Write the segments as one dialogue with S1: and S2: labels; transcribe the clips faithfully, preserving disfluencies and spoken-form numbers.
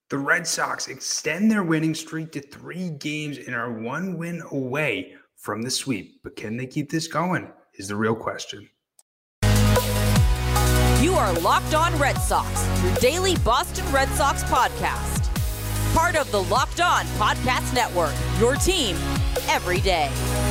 S1: The Red Sox extend their winning streak to three games and are one win away from the sweep. But can they keep this going is the real question.
S2: You are Locked On Red Sox, your daily Boston Red Sox podcast. Part of the Locked On Podcast Network, your team every day.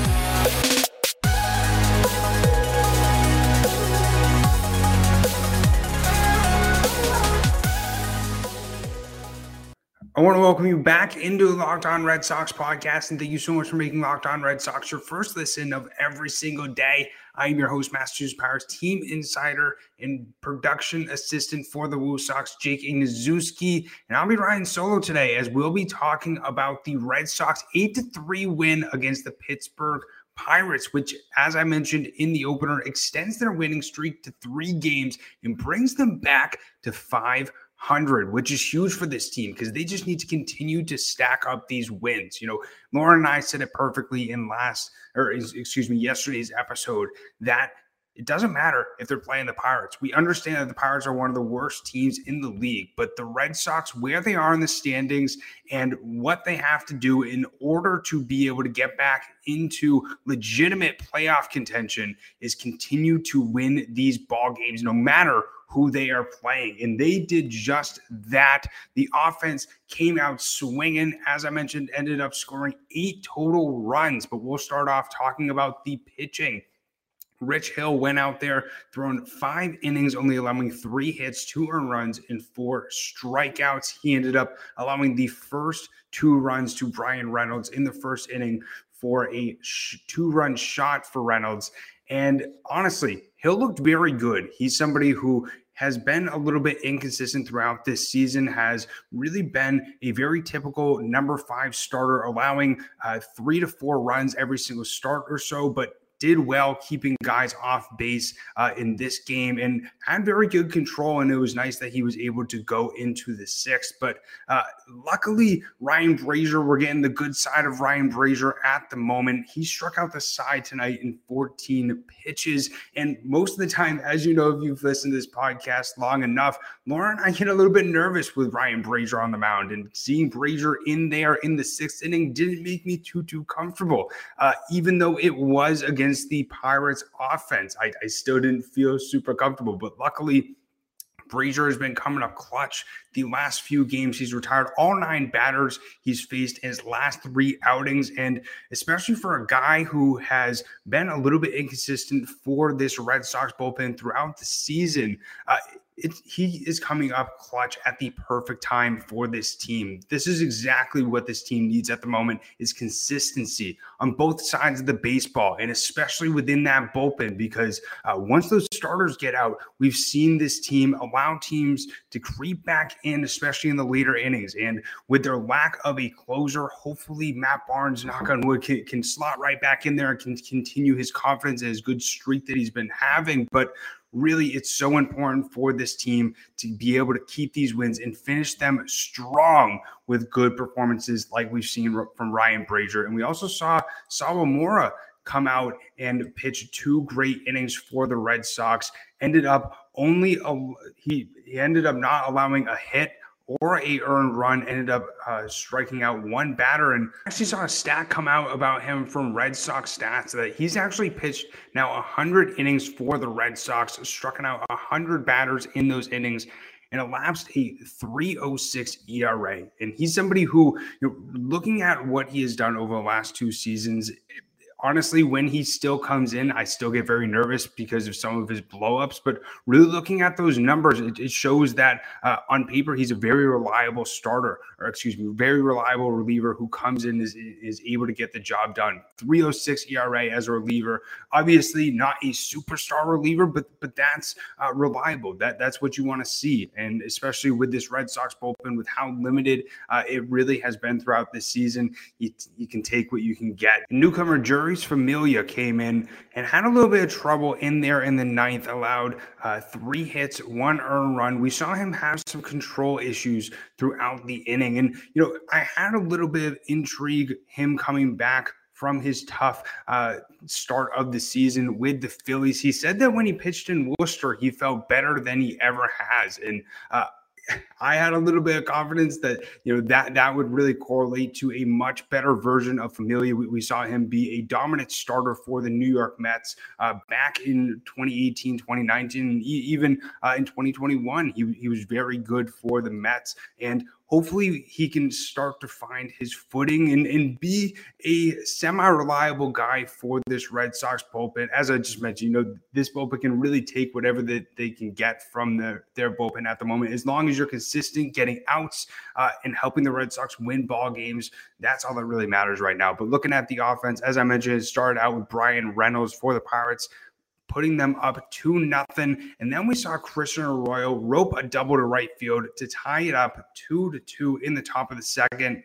S1: I want to welcome you back into the Locked On Red Sox podcast, and thank you so much for making Locked On Red Sox your first listen of every single day. I am your host, Massachusetts Pirates team insider and production assistant for the Woo Sox, Jake Ignazuski, and I'll be riding solo today as we'll be talking about the Red Sox eight to three win against the Pittsburgh Pirates, which, as I mentioned in the opener, extends their winning streak to three games and brings them back to five hundred, which is huge for this team because they just need to continue to stack up these wins. You know, Lauren and I said it perfectly in last, or excuse me, yesterday's episode, that it doesn't matter if they're playing the Pirates. We understand that the Pirates are one of the worst teams in the league, but the Red Sox, where they are in the standings and what they have to do in order to be able to get back into legitimate playoff contention is continue to win these ball games, no matter who they are playing. And they did just that. The offense came out swinging, as I mentioned, ended up scoring eight total runs. But we'll start off talking about the pitching. Rich Hill went out there, thrown five innings, only allowing three hits, two earned runs, and four strikeouts. He ended up allowing the first two runs to Bryan Reynolds in the first inning for a sh- two-run shot for Reynolds. And honestly, Hill looked very good. He's somebody who has been a little bit inconsistent throughout this season, has really been a very typical number five starter, allowing uh, three to four runs every single start or so, but did well keeping guys off base uh, in this game and had very good control. And it was nice that he was able to go into the sixth. But uh, luckily, Ryan Brasier, we're getting the good side of Ryan Brasier at the moment. He struck out the side tonight in fourteen pitches. And most of the time, as you know, if you've listened to this podcast long enough, Lauren, I get a little bit nervous with Ryan Brasier on the mound. And seeing Brasier in there in the sixth inning didn't make me too, too comfortable. Uh, even though it was against Against the Pirates offense, I, I still didn't feel super comfortable, but luckily Brasier has been coming up clutch the last few games. He's retired all nine batters he's faced in his last three outings, and especially for a guy who has been a little bit inconsistent for this Red Sox bullpen throughout the season, uh, It, he is coming up clutch at the perfect time for this team. This is exactly what this team needs at the moment, is consistency on both sides of the baseball, and especially within that bullpen, because uh, once those starters get out, we've seen this team allow teams to creep back in, especially in the later innings. And with their lack of a closer, hopefully Matt Barnes, knock on wood, can, can slot right back in there and can continue his confidence and his good streak that he's been having. But really, it's so important for this team to be able to keep these wins and finish them strong with good performances like we've seen from Ryan Brasier. And we also saw Sawamura come out and pitch two great innings for the Red Sox. Ended up only a, he, he ended up not allowing a hit or a earned run, ended up uh, striking out one batter. And I actually saw a stat come out about him from Red Sox Stats that he's actually pitched now one hundred innings for the Red Sox, struck out one hundred batters in those innings, and elapsed a three oh six E R A. And he's somebody who, you know, looking at what he has done over the last two seasons, honestly, when he still comes in, I still get very nervous because of some of his blowups. But really looking at those numbers, it, it shows that uh, on paper, he's a very reliable starter, or excuse me, very reliable reliever who comes in is is able to get the job done. three oh six E R A as a reliever. Obviously, not a superstar reliever, but but that's uh, reliable. That that's what you want to see, and especially with this Red Sox bullpen, with how limited uh, it really has been throughout this season, you, you can take what you can get. Newcomer Jeurys Familia came in and had a little bit of trouble in there in the ninth, allowed uh, three hits, one earned run. We saw him have some control issues throughout the inning. And, you know, I had a little bit of intrigue him coming back from his tough uh, start of the season with the Phillies. He said that when he pitched in Worcester, he felt better than he ever has. And uh, I had a little bit of confidence that, you know, that that would really correlate to a much better version of Familia. We, we saw him be a dominant starter for the New York Mets uh, back in twenty eighteen, twenty nineteen, and even uh, in twenty twenty-one. He, he was very good for the Mets, and hopefully he can start to find his footing and, and be a semi-reliable guy for this Red Sox bullpen. As I just mentioned, you know, this bullpen can really take whatever that they can get from the, their bullpen at the moment. As long as you're consistent, getting outs uh, and helping the Red Sox win ball games, that's all that really matters right now. But looking at the offense, as I mentioned, it started out with Bryan Reynolds for the Pirates, putting them up two nothing. And then we saw Christian Arroyo rope a double to right field to tie it up two to two in the top of the second.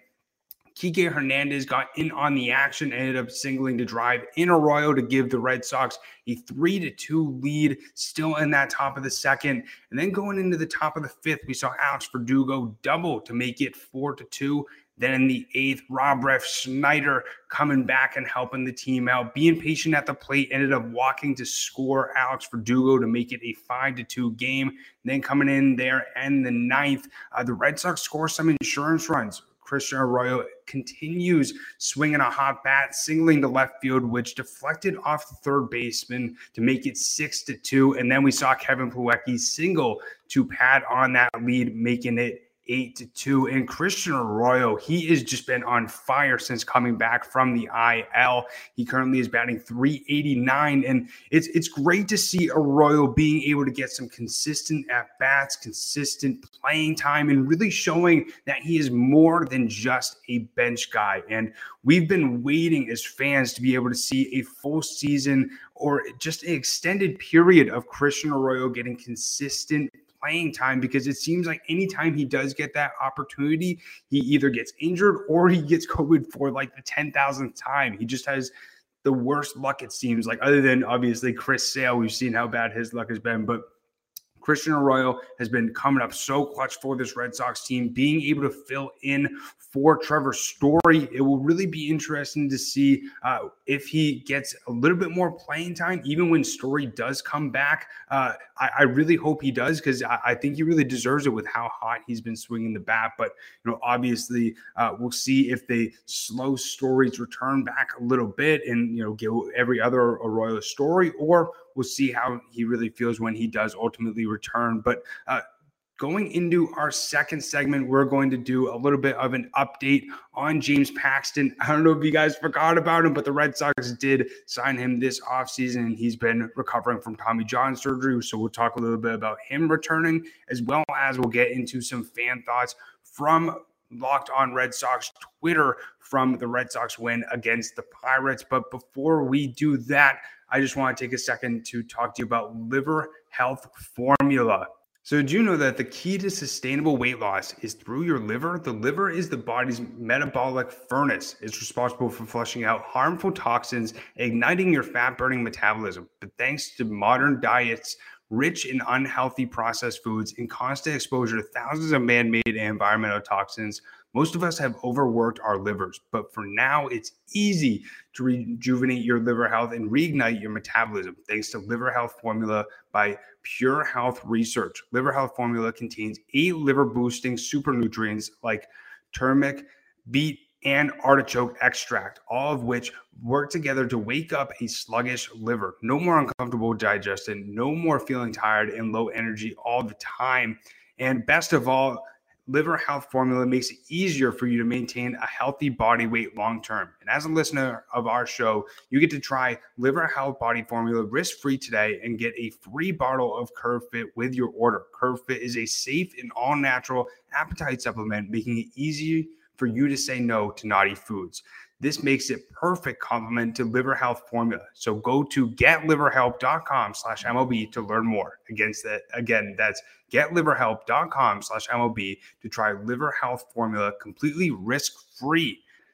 S1: Kike Hernandez got in on the action, ended up singling to drive in Arroyo to give the Red Sox a three to two lead, still in that top of the second. And then going into the top of the fifth, we saw Alex Verdugo double to make it four to two. Then in the eighth, Rob Refsnyder coming back and helping the team out. Being patient at the plate, ended up walking to score Alex Verdugo to make it a five to two game. And then coming in there and the ninth, uh, the Red Sox score some insurance runs. Christian Arroyo continues swinging a hot bat, singling to left field, which deflected off the third baseman to make it six to two. And then we saw Kevin Plawecki single to pad on that lead, making it eight to two. And Christian Arroyo, he has just been on fire since coming back from the I L. He currently is batting three eighty-nine, and it's it's great to see Arroyo being able to get some consistent at-bats, consistent playing time, and really showing that he is more than just a bench guy. And we've been waiting as fans to be able to see a full season or just an extended period of Christian Arroyo getting consistent playing time, because it seems like anytime he does get that opportunity, he either gets injured or he gets COVID for like the ten thousandth time. He just has the worst luck, it seems like, other than obviously Chris Sale. We've seen how bad his luck has been, but Christian Arroyo has been coming up so clutch for this Red Sox team, being able to fill in for Trevor Story. It will really be interesting to see uh, if he gets a little bit more playing time, even when Story does come back. Uh, I, I really hope he does, because I, I think he really deserves it with how hot he's been swinging the bat. But, you know, obviously uh, we'll see if they slow Story's return back a little bit and, you know, give every other Arroyo Story, or we'll see how he really feels when he does ultimately return. But uh, going into our second segment, we're going to do a little bit of an update on James Paxton. I don't know if you guys forgot about him, but the Red Sox did sign him this offseason, and he's been recovering from Tommy John surgery. So we'll talk a little bit about him returning, as well as we'll get into some fan thoughts from Locked On Red Sox Twitter from the Red Sox win against the Pirates. But before we do that, I just want to take a second to talk to you about Liver Health Formula. So did you know that the key to sustainable weight loss is through your liver? The liver is the body's metabolic furnace. It's responsible for flushing out harmful toxins, igniting your fat-burning metabolism. But thanks to modern diets rich in unhealthy processed foods and constant exposure to thousands of man-made and environmental toxins, most of us have overworked our livers. But for now, it's easy to rejuvenate your liver health and reignite your metabolism thanks to Liver Health Formula by Pure Health Research. Liver Health Formula contains eight liver-boosting super nutrients like turmeric, beet, and artichoke extract, all of which work together to wake up a sluggish liver. No more uncomfortable digestion, no more feeling tired and low energy all the time. And best of all, Liver Health Formula makes it easier for you to maintain a healthy body weight long term. And as a listener of our show, you get to try Liver Health Body Formula risk-free today and get a free bottle of Curve Fit with your order. Curve Fit is a safe and all-natural appetite supplement, making it easy for you to say no to naughty foods. This makes it perfect complement to Liver Health Formula. So go to getliverhelp.com slash MLB to learn more. Against that, again, that's getliverhelp.com slash MLB to try Liver Health Formula completely risk-free.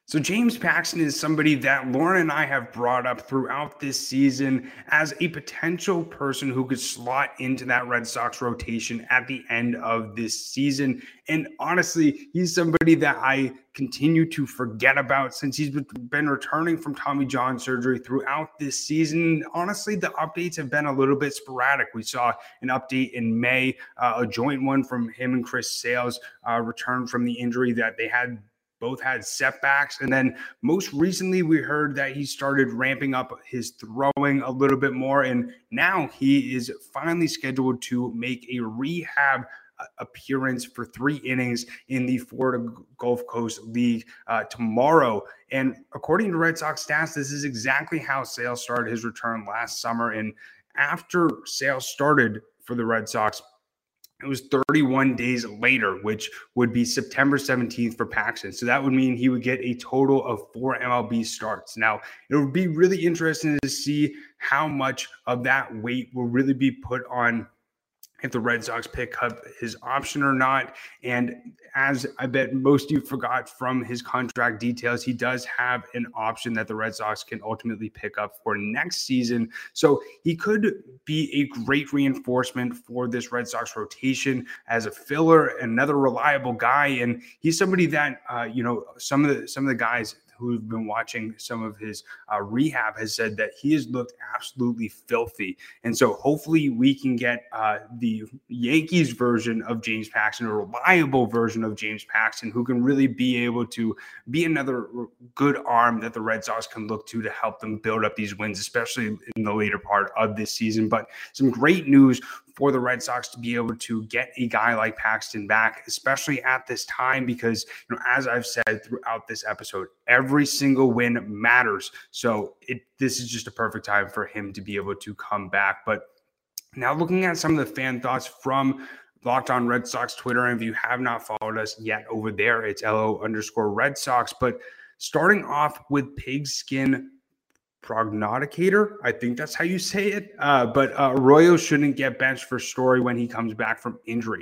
S1: So James Paxton is somebody that Lauren and I have brought up throughout this season as a potential person who could slot into that Red Sox rotation at the end of this season. And honestly, he's somebody that I continue to forget about since he's been returning from Tommy John surgery throughout this season. Honestly, the updates have been a little bit sporadic. We saw an update in May, uh, a joint one from him and Chris Sales uh, returned from the injury that they had. Both had setbacks. And then most recently, we heard that he started ramping up his throwing a little bit more. And now he is finally scheduled to make a rehab appearance for three innings in the Florida Gulf Coast League uh, tomorrow. And according to Red Sox stats, this is exactly how Sales started his return last summer. And after Sales started for the Red Sox, it was thirty-one days later, which would be September seventeenth for Paxton. So that would mean he would get a total of four M L B starts. Now, it would be really interesting to see how much of that weight will really be put on if the Red Sox pick up his option or not. And as I bet most of you forgot from his contract details, he does have an option that the Red Sox can ultimately pick up for next season. So he could be a great reinforcement for this Red Sox rotation as a filler, another reliable guy. And he's somebody that, uh, you know, some of the, some of the guys who've been watching some of his uh, rehab has said that he has looked absolutely filthy. And so hopefully we can get uh, the Yankees version of James Paxton, a reliable version of James Paxton, who can really be able to be another good arm that the Red Sox can look to to help them build up these wins, especially in the later part of this season. But some great news for the Red Sox to be able to get a guy like Paxton back, especially at this time, because, you know, as I've said throughout this episode, every single win matters. So it this is just a perfect time for him to be able to come back. But now looking at some of the fan thoughts from Locked On Red Sox Twitter, and if you have not followed us yet over there, it's L O underscore Red Sox. But starting off with Pigskin Prognosticator, I think that's how you say it. Uh, but uh, Arroyo shouldn't get benched for Story when he comes back from injury.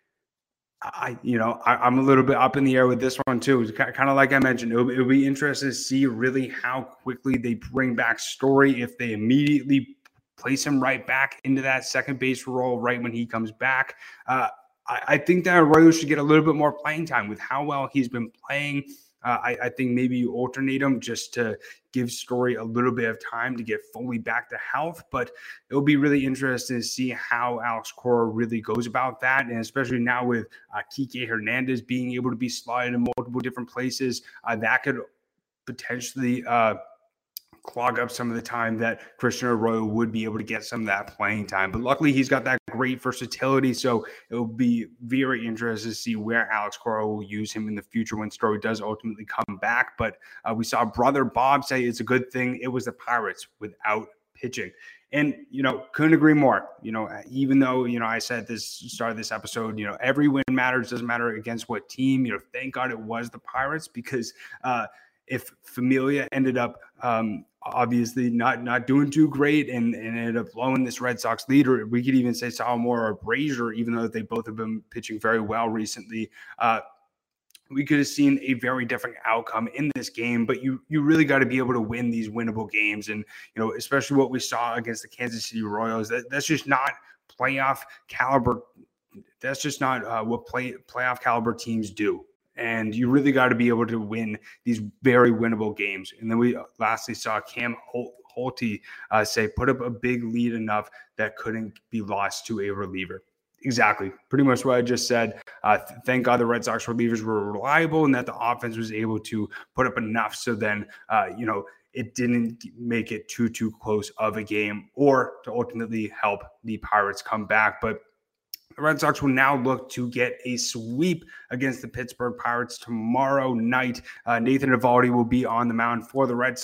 S1: I, you know, I, I'm a little bit up in the air with this one too. It's kind of like I mentioned, it'll, it'll be interesting to see really how quickly they bring back Story, if they immediately place him right back into that second base role right when he comes back. Uh, I, I think that Arroyo should get a little bit more playing time with how well he's been playing. Uh, I, I think maybe you alternate them just to give Story a little bit of time to get fully back to health. But it'll be really interesting to see how Alex Cora really goes about that. And especially now with uh, Kike Hernandez being able to be slotted in multiple different places, uh, that could potentially uh, clog up some of the time that Christian Arroyo would be able to get some of that playing time. But luckily, he's got that great versatility, so it'll be very interesting to see where Alex Cora will use him in the future when Story does ultimately come back. But uh, we saw Brother Bob say it's a good thing it was the Pirates without pitching. And, you know, couldn't agree more. You know, even though, you know, I said this start of this episode, you know, every win matters, doesn't matter against what team. You know, thank God it was the Pirates, because uh, if Familia ended up um, obviously not not doing too great and, and ended up blowing this Red Sox lead, or we could even say Salmore or Brazier, even though they both have been pitching very well recently, uh, we could have seen a very different outcome in this game. But you you really got to be able to win these winnable games. And, you know, especially what we saw against the Kansas City Royals, that, that's just not playoff caliber. That's just not uh, what play playoff caliber teams do. And you really got to be able to win these very winnable games. And then we lastly saw Cam Holty uh, say, put up a big lead enough that couldn't be lost to a reliever. Exactly. Pretty much what I just said. Uh, th- thank God the Red Sox relievers were reliable and that the offense was able to put up enough. So then, uh, you know, it didn't make it too, too close of a game, or to ultimately help the Pirates come back. But the Red Sox will now look to get a sweep against the Pittsburgh Pirates tomorrow night. Uh, Nathan Eovaldi will be on the mound for the Red Sox.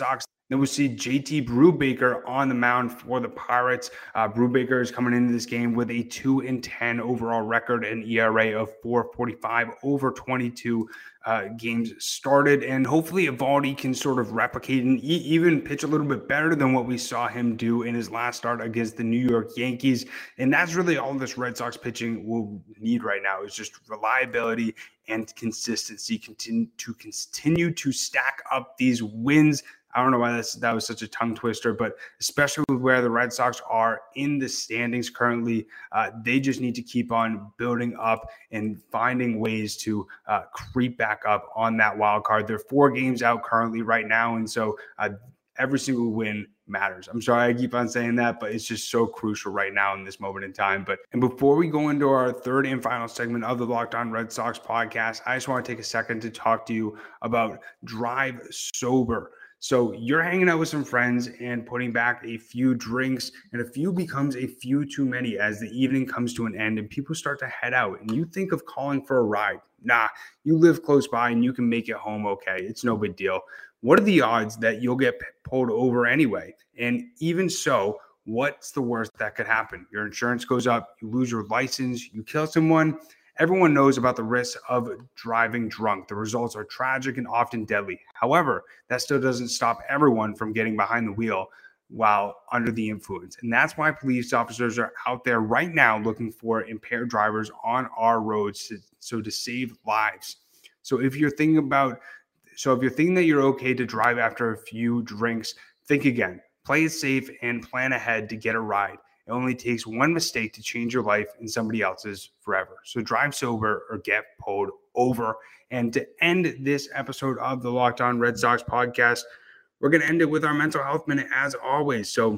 S1: Then we see J T Brubaker on the mound for the Pirates. Uh, Brubaker is coming into this game with a two and ten overall record and E R A of four forty-five over twenty-two uh, games started. And hopefully Eovaldi can sort of replicate and e- even pitch a little bit better than what we saw him do in his last start against the New York Yankees. And that's really all this Red Sox pitching will need right now, is just reliability and consistency, continue to continue to stack up these wins. I don't know why that's, that was such a tongue twister, but especially with where the Red Sox are in the standings currently, uh, they just need to keep on building up and finding ways to uh, creep back up on that wild card. They're four games out currently right now, and so uh, every single win matters. I'm sorry I keep on saying that, but it's just so crucial right now in this moment in time. But and before we go into our third and final segment of the Locked On Red Sox podcast, I just want to take a second to talk to you about Drive Sober. So you're hanging out with some friends and putting back a few drinks, and a few becomes a few too many as the evening comes to an end and people start to head out, and you think of calling for a ride. Nah, you live close by and you can make it home okay. It's no big deal. What are the odds that you'll get pulled over anyway? And even so, what's the worst that could happen? Your insurance goes up, you lose your license, you kill someone. Everyone knows about the risks of driving drunk. The results are tragic and often deadly. However, that still doesn't stop everyone from getting behind the wheel while under the influence. And that's why police officers are out there right now looking for impaired drivers on our roads to, so to save lives. So if you're thinking about, so if you're thinking that you're okay to drive after a few drinks, think again. Play it safe and plan ahead to get a ride. It only takes one mistake to change your life and somebody else's forever. So drive sober or get pulled over. And to end this episode of the Locked On Red Sox podcast, we're going to end it with our mental health minute as always. So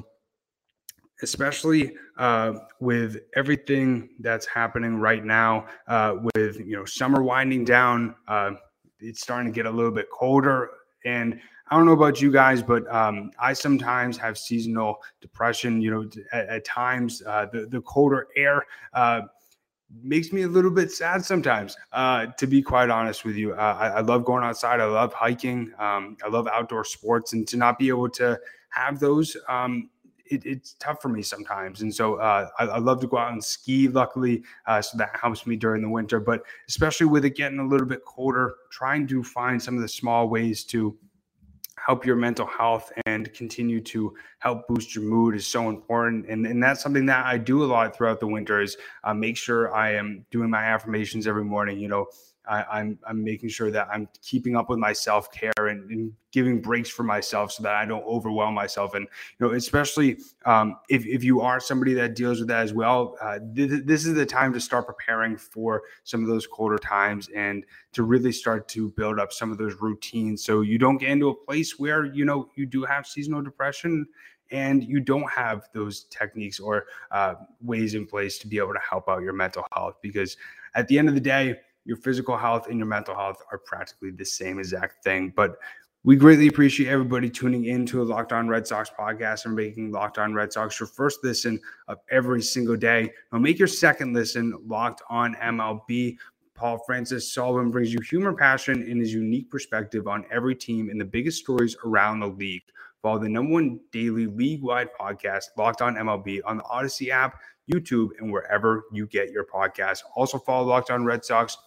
S1: especially uh, with everything that's happening right now, uh, with, you know, summer winding down, uh, it's starting to get a little bit colder. And I don't know about you guys, but um, I sometimes have seasonal depression. You know, at, at times uh, the, the colder air uh, makes me a little bit sad sometimes, uh, to be quite honest with you. Uh, I, I love going outside. I love hiking. Um, I love outdoor sports, and to not be able to have those, um, it, it's tough for me sometimes. And so uh, I, I love to go out and ski, luckily, uh, so that helps me during the winter. But especially with it getting a little bit colder, trying to find some of the small ways to help your mental health and continue to help boost your mood is so important. And, and that's something that I do a lot throughout the winter is uh, make sure I am doing my affirmations every morning. You know, I, I'm I'm making sure that I'm keeping up with my self-care and, and giving breaks for myself so that I don't overwhelm myself. And, you know, especially um, if, if you are somebody that deals with that as well, uh, th- this is the time to start preparing for some of those colder times and to really start to build up some of those routines so you don't get into a place where, you know, you do have seasonal depression and you don't have those techniques or uh, ways in place to be able to help out your mental health. Because at the end of the day, your physical health and your mental health are practically the same exact thing. But we greatly appreciate everybody tuning in to a Locked On Red Sox podcast and making Locked On Red Sox your first listen of every single day. Now make your second listen Locked On M L B. Paul Francis Sullivan brings you humor, passion, and his unique perspective on every team and the biggest stories around the league. Follow the number one daily league-wide podcast, Locked On M L B, on the Odyssey app, YouTube, and wherever you get your podcasts. Also follow Locked On Red Sox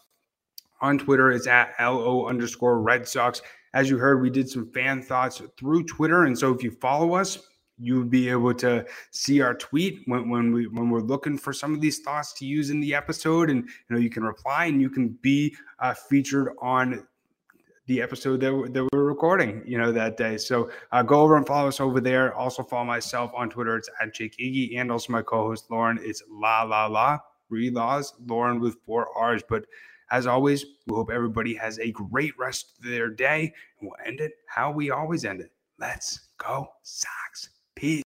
S1: on Twitter. It's at L O underscore Red Sox. As you heard, we did some fan thoughts through Twitter. And so if you follow us, you'll be able to see our tweet when, when we when we're looking for some of these thoughts to use in the episode. And, you know, you can reply and you can be uh, featured on the episode that we're, that we're recording, you know, that day. So uh, go over and follow us over there. Also follow myself on Twitter. It's at Jake Iggy, and also my co-host Lauren. It's La La La, Relaws, Lauren with four R's. But as always, we hope everybody has a great rest of their day, and we'll end it how we always end it. Let's go Sox. Peace.